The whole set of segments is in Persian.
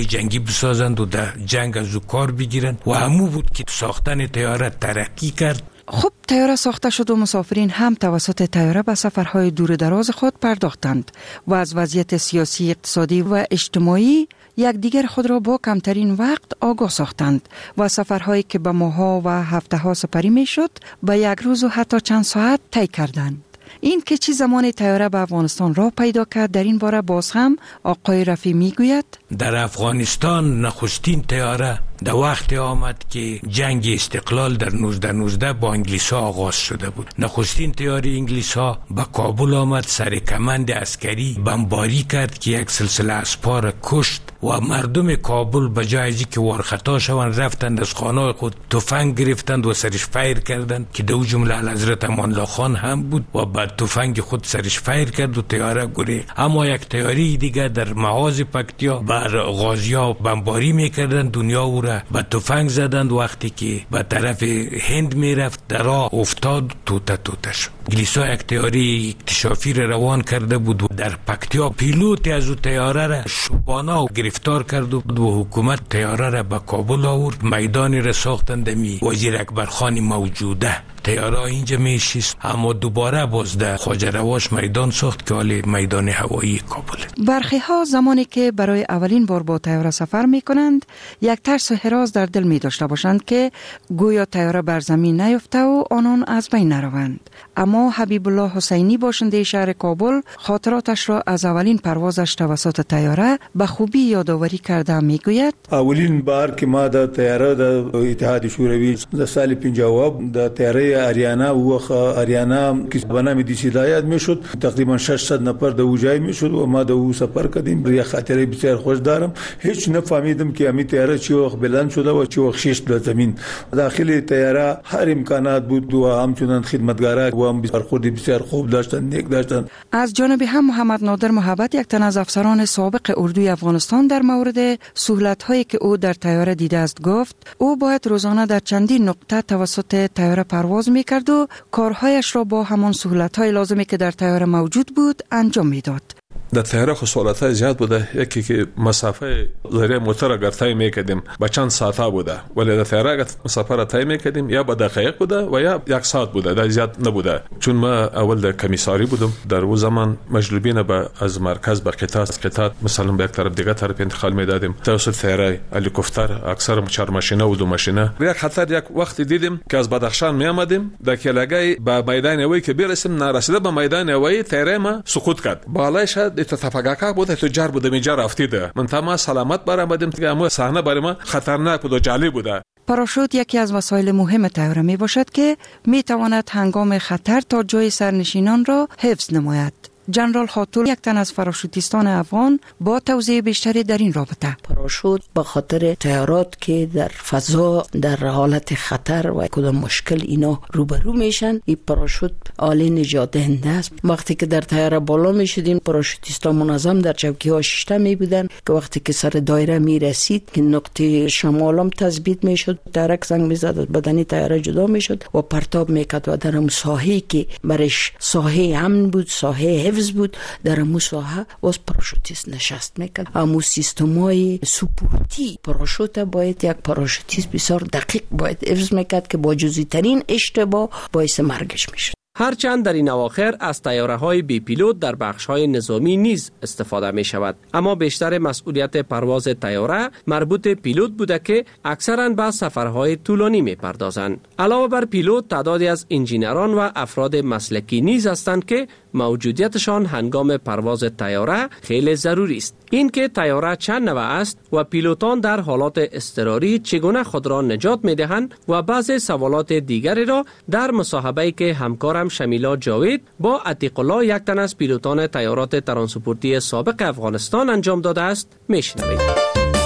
جنگی بسازند و در جنگ از او کار بگیرند و همو بود که ساختن طیاره ترقی کرد. خب طیاره ساخته شد و مسافرین هم توسط طیاره به سفرهای دور دراز خود پرداختند و از وضعیت سیاسی، اقتصادی و اجتماعی یکدیگر خود را با کمترین وقت آگاه ساختند و سفرهایی که به ماه‌ها و هفته‌ها سپری میشد به یک روز و حتی چند ساعت طی کردند. این که چی زمان طیاره به افغانستان راه پیدا کرد، در این باره باز هم آقای رفیع میگوید در افغانستان نخستین طیاره در وقت آمد که جنگ استقلال در 1919 با انگلیس ها آغاز شده بود. نخستین طیاره انگلیس ها به کابل آمد، سر کمند عسکری بمباری کرد که یک سلسله اسپار کشت و مردم کابل به جای از که ورخطا شوند رفتند از خانه خود تفنگ گرفتند و سرش فایر کردند که دو جمله حضرت امان الله خان هم بود و بعد تفنگ خود سرش فایر کرد و طیاره گریخت. اما یک طیاره دیگه در محاذ پکتیا بر غازی‌ها بمباری میکردند، دنیا او را با تفنگ زدند. وقتی که به طرف هند میرفت در راه افتاد، توته شد. انگلیس‌ها یک طیاره اکتشافی را روان کرده بود و در پکتیا پیلوت از او طیاره را شبانه گرفتار کرد و حکومت طیاره را به کابل آورد. میدانی را ساختند می وزیر اکبرخان موجوده. طیاره اینجا میشیست، اما دوباره باز در خواجه رواش میدان ساخت که حالی میدان هوایی کابل. برخی ها زمانی که برای اولین بار با طیاره سفر میکنند یک ترس و هراس در دل می داشته باشند که گویا طیاره بر زمین نیفته و آنان از بین نروند. اما حبیب الله حسینی باشنده شهر کابل خاطراتش را از اولین پروازش توسط طیاره به خوبی یادآوری کرده میگوید اولین بار که ما د طیاره د اتحاد شوروی د سال 50 د طیاره آریانا و آریانا که به نام دیسی هدایت میشد، تقریبا 600 نفر د وجای میشد و ما د او سفر کردیم. بر خاطره بسیار خوش دارم. هیچ نفهمیدم که امی طیاره چی وقت بلند شده و چی وقت شش به زمین. داخل طیاره هر امکانات بود و همچنان خدمتگارا و هم برخورد بسیار خوب داشتن، نیک داشتن. از جانب هم محمد نادر محبت، یک تن از افسران سابق اردوی افغانستان، در مورد سهولت‌هایی که او در طیاره دیده است گفت او باید روزانه در چندین نقطه توسط طیاره پرواز می‌کرد و کارهایش را با همان سهولت‌های لازمی که در طیاره موجود بود انجام می‌داد. در طیاره خصوصیت زیاد بوده. یکی که مسافه لري موتور اگر طی می‌کردیم با چند ساعت بوده، ولی در طیاره اگر مسافه را طی می‌کردیم یا با دقایق بوده و یا یک ساعت بوده، در زیاد نبوده. چون ما اول در کمیساری بودم، در اون زمان مجلوبین به از مرکز به قطعات مثلا به یک طرف دیگه طرف انتقال می‌دادیم. توسط طیاره هلیکوپتر اکثر 4 ماشینه و 2 ماشینه. یک خطر یک وقت دیدیم که از بدخشان می‌آمدیم، در کلاگای به میدان هوایی که برسیم، نرسیده به میدان هوایی طیاره ما سقوط کرد. بالایش اتفاقا بوده تجار بوده میجا رفتیده. من تمام سلامت برآمدیم که اما صحنه برای ما خطرناک بود و جالب بوده. پاراشوت یکی از وسایل مهم طیاره می باشد که می تواند هنگام خطر تا جای سرنشینان را حفظ نماید. جنرال خاطور، یک تن از پاراشوتیستان افغان، با توضیح بیشتری در این رابطه. پاراشوت به خاطر طیارات که در فضا در حالت خطر و کدام مشکل اینا روبرو میشن، این پاراشوت عالی نجات دهنده است. وقتی که در طیاره بالا میشدیم، پاراشوتیستا منظم در چوکی ها شیشته می بودن که وقتی که سر دایره می رسید که نقطه شمالم تثبیت میشد، درک زنگ میزد، از بدنی طیاره جدا میشد و پرتاب میکرد و در اون ساحه‌ای که برش ساحه امن بود، ساحه حفظ بود، در امو ساحه واس پاراشوتیست نشست میکرد. امو سیستمای سپورتی پاراشوت باید یک پاراشوتیست بسیار دقیق باید حفظ میکرد که با جزئی ترین اشتباه باعث مرگش میشد. هرچند در این اواخر از طیاره‌های بی پیلوت در بخش‌های نظامی نیز استفاده می‌شود، اما بیشتر مسئولیت پرواز طیاره مربوط پیلوت بوده که اکثراً به سفرهای طولانی می‌پردازند. علاوه بر پیلوت، تعدادی از انجینران و افراد مسلکی نیز هستند که موجودیتشان هنگام پرواز طیاره خیلی ضروری است. این که طیاره چند نوع است و پیلوتان در حالات اضطراری چگونه خود را نجات می‌دهند و بعضی سوالات دیگری را در مصاحبه‌ای که همکارم شمیلا جاوید با عتیق الله، یک تن از پیلوتان طیارات ترانسپورتی سابق افغانستان انجام داده است میشنوید.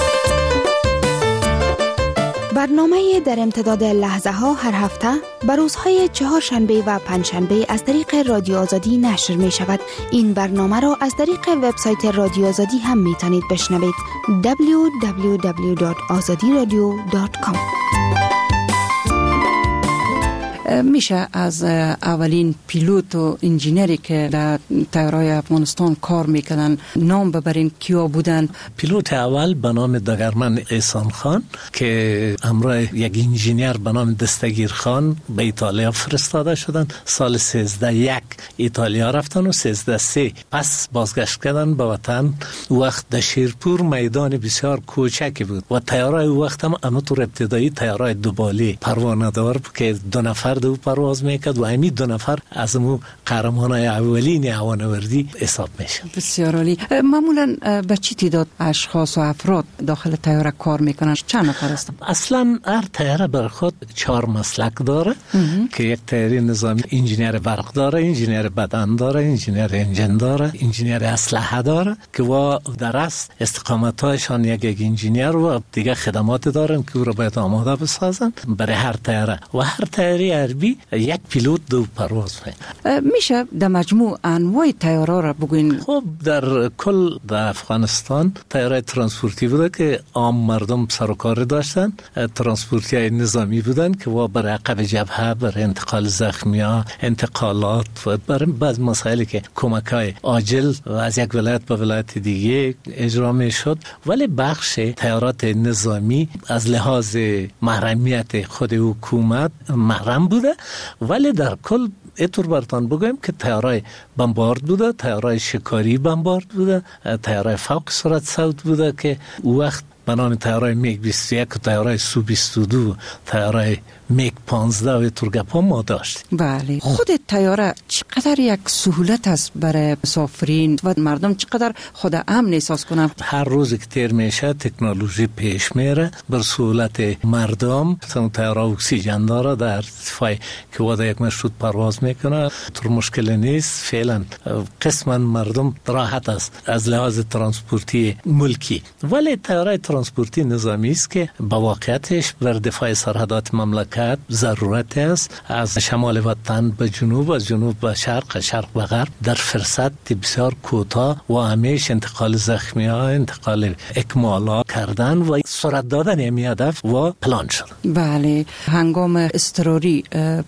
برنامه در امتداد لحظه ها هر هفته بر روزهای چهارشنبه و پنجشنبه از طریق رادیو آزادی نشر می شود. این برنامه را از طریق وبسایت رادیو آزادی هم می توانید بشنوید. www.azadiradio.com. میشه از اولین پیلوت و انجینری که در طیاره‌های افغانستان کار میکردن نام ببرین کیا بودن؟ پیلوت اول به نام دگرمن احسان خان که همراه یک انجینیر به نام دستگیر خان به ایتالیا فرستاده شدن. سال 13 ایتالیا رفتن و 13 پس بازگشت کردن به وطن. وقت در شیرپور میدان بسیار کوچکی بود و طیاره وقت هم همونطور ابتدایی طیاره دوباله پروانه دار که 2 نفر دو پرواز میکرد و همین 2 نفر از مو قهرمانای اولین هوانوردی حساب میشن. بسیار عالی. معمولا به چی تعداد اشخاص و افراد داخل طیاره کار میکنن؟ چند نفر هستن؟ اصلا هر طیاره بر خود 4 مسلک داره که یک طیاره نظامی انجینیر برق داره، انجینیر بدن داره، انجینیر انجن داره، انجینیر اسلحه داره که و در اصل استقامتایشان یک انجینیر و دیگه خدمات دارن که او را باید آماده بسازن برای هر طیاره و هر طیاره حربی یک پیلوت 2 پرواز میشه در مجموع انواع طیاره را بگوین؟ خب در کل در افغانستان طیاره ترانسپورتی بوده که عام مردم سر و کار داشتن، ترانسپورتی های نظامی بودن که و برای عقب جبهه برای انتقال زخمی‌ها، انتقالات و برای بعض مسائلی که کمک‌های عاجل از یک ولایت به ولایت دیگه اجرا میشد. ولی بخش طیارات نظامی از لحاظ محرمیت خود حکومت محرم بوده، ولی در کل اینطور براتون بگویم که طیاره بمبارد بوده، طیاره شکاری بمبارد بوده، طیاره فوق سرعت صوت بوده که وقت به نام طیاره میگ 21 و طیاره سو 22 طیاره میگ 15 و ترگپا ما داشت. بله. خود طیاره چقدر یک سهولت است برای مسافرین و مردم چقدر خود امن احساس کنن؟ هر روز که تیر میشه تکنولوژی پیش میره بر سهولت مردم. طیاره اکسیژن داره در ارتفاع که واسه یک مشروط پرواز میکنه، طور مشکل نیست. فعلا قسما مردم راحت است از لحاظ ترانسپورتی ملکی، ولی طیاره ترانسپورتی نظامی است که با واقعیتش بر دفاع سرحدات مملکت ضرورت است. از شمال وطن به جنوب، از جنوب به شرق، شرق به غرب در فرصت بسیار کوتاه و همیشه انتقال زخمی‌ها، انتقال اکمالات کردن و سرعت دادن همی هدف و پلان شد. بله. هنگام اضطراری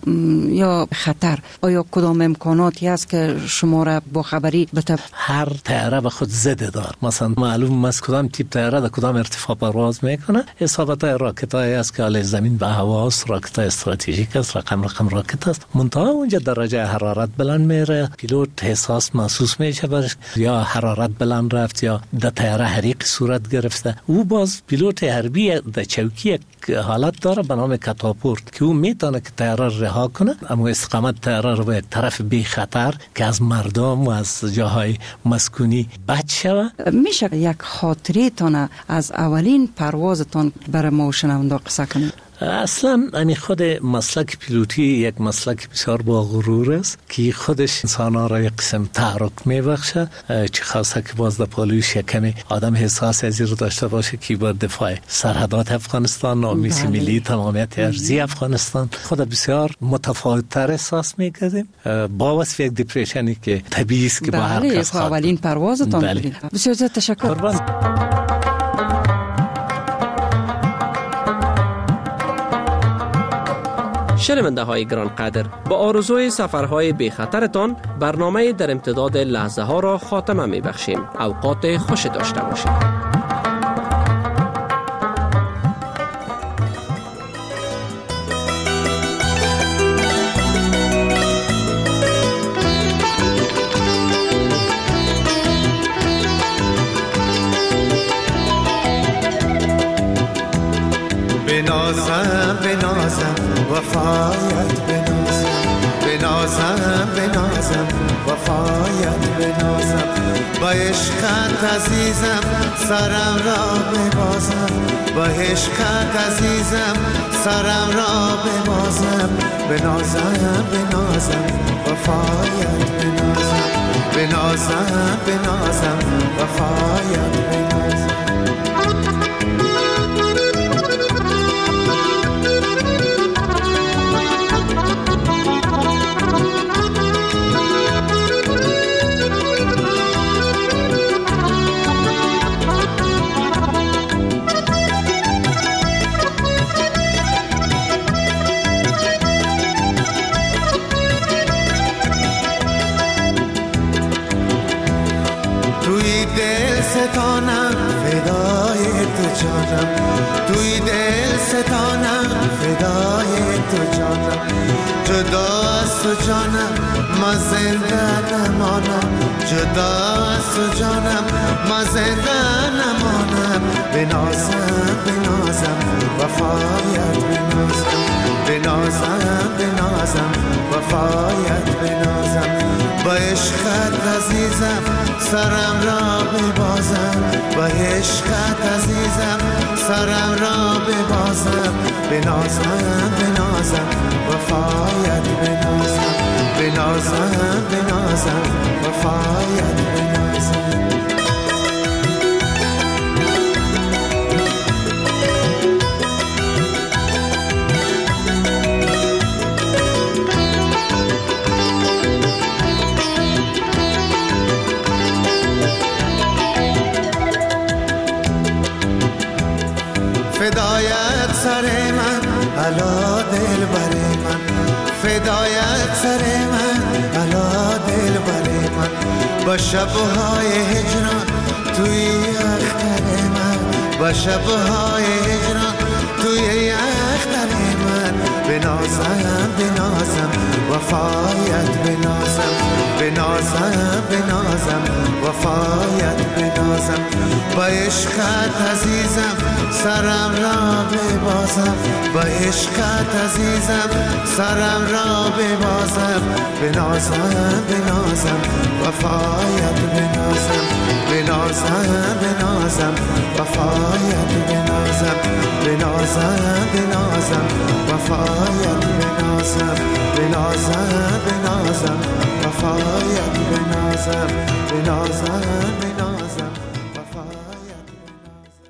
یا خطر آیا کدام امکاناتی هست که شما را با خبری بده؟ هر طیاره به خود زده دار. مثلا معلوم است کدام تیپ طیاره در کدام ارتفاع پرواز میکنه. حسابات راکت‌های است که علیه زمین به هواست، راکت استراتژیک است، رقم راکت است. منتها اونجا درجه حرارت بلند میره، پیلوت حساس محسوس میشه برش یا حرارت بلند رفت یا در طیاره حریق صورت گرفته. او باز پیلوت حربی در چوکی حالت داره به نام کاتاپورت که او میتونه که طیاره رها کنه، اما استقامت طیاره رو به طرف بی خطر که از مردم و از جاهای مسکونی بچ شوه. میشه یک خاطره تونه از اولین پروازتان برای ما شنونده قصه کنید؟ اصلا یعنی خود مسلک پیلوتی یک مسلک بسیار با غرور است که خودش انسان‌ها را یک قسم تحرک می‌بخشه، چه خاصه که باز در پالویش یک کمی آدم حساس از این رو داشته باشه که بر دفاع سرحدات افغانستان، نامیس ملی، تمامیت ارضی افغانستان خود بسیار متفاوت‌تر احساس می‌کردیم با وصف یک دیپریشنی که طبیعی است که با هر کس اولین پروازتان بودید. بسیار زیاد تشکر. شنونده های گران قدر، با آرزوی سفرهای بی خطرتان برنامه در امتداد لحظه ها را خاتمه می بخشیم. اوقات خوش داشته باشید. بنازم وفایت بنازم وفایت بنازم با عشقت عزیزم سرم را ببازم با عشقت عزیزم سرم را ببازم بنازم وفایت بنازم وفایت بنازم. جانم، توی دل ستانم فدای تو جانم، جدا از تو جانم من زنده نمانم، جدا از تو جانم من زنده نمانم، بنازم بنازم وفایت بنازم، بنازم بنازم وفایت بنازم، با عشقت عزیزم سرم را ببازم، با عشقت عزیزم سرم را ببازم، بنازم بنازم وفایت بنازم، بنازم بنازم وفایت بنازم. فدایت سر من علا دل بر من، فدایت سر من علا دل بر من، با شبهای هجران توی اختر من، با شبهای هجران توی اختر من، بنازم بنازم وفایت بنازم، بنازم بنازم وفایت بنازم، با عشقت عزیزم سرم را ببازم، با عشقت عزیزم سرم را ببازم، بنازم بنازم وفایت بنازم، بنازم بنازم وفایت بنازم، بنازم بنازم وفایت بنازم، بنازم بنازم وفایت بنازم، بنازم بنازم